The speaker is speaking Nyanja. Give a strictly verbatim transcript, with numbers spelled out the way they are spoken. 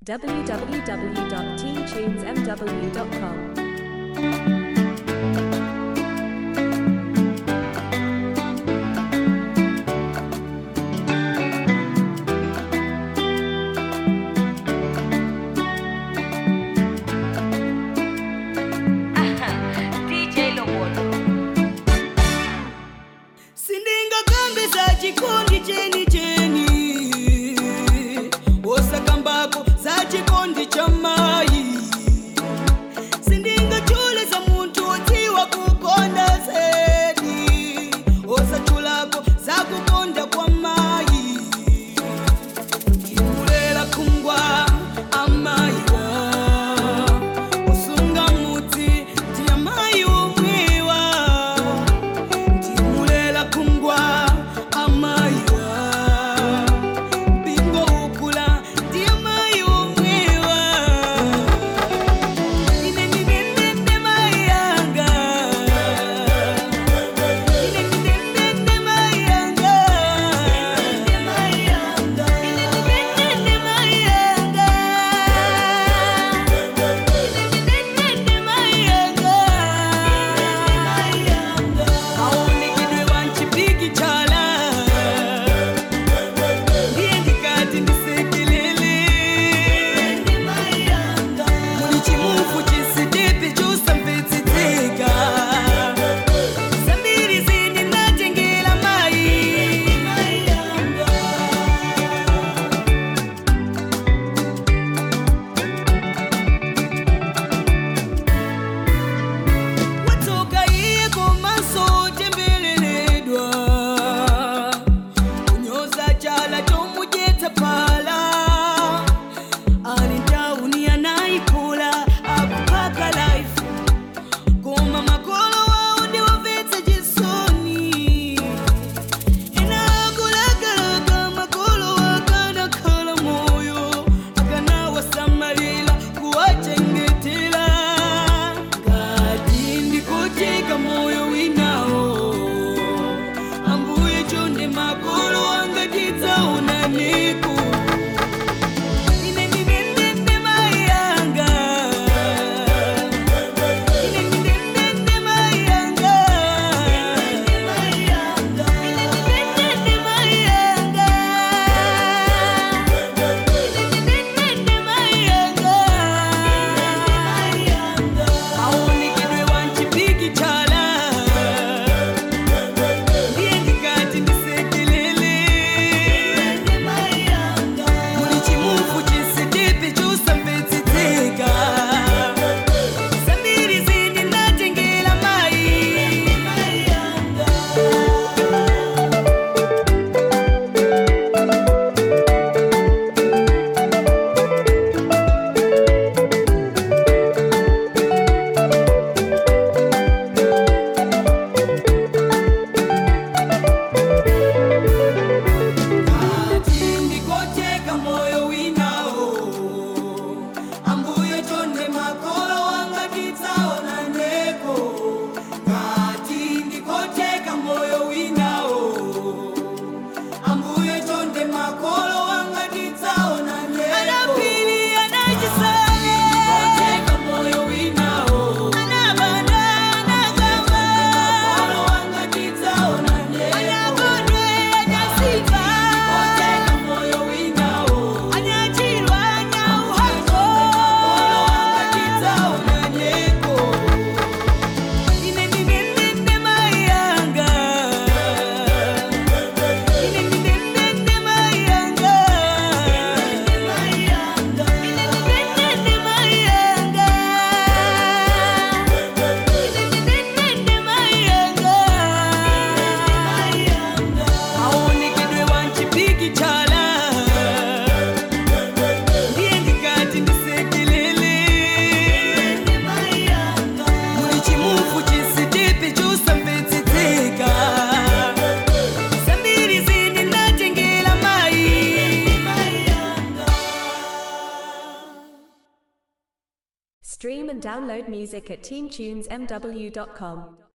w w w dot teen tunes m w dot com. Chikondi cheni cheni osakambako za chikondi cha mai sindinga chule za muntu otiwa kukonda zedi osachulako za kukonda kwa mai imulela kungwa amaiwa osunga muti tia mai umwiwa imulela kungwa Stream and download music at teen tunes m w dot com.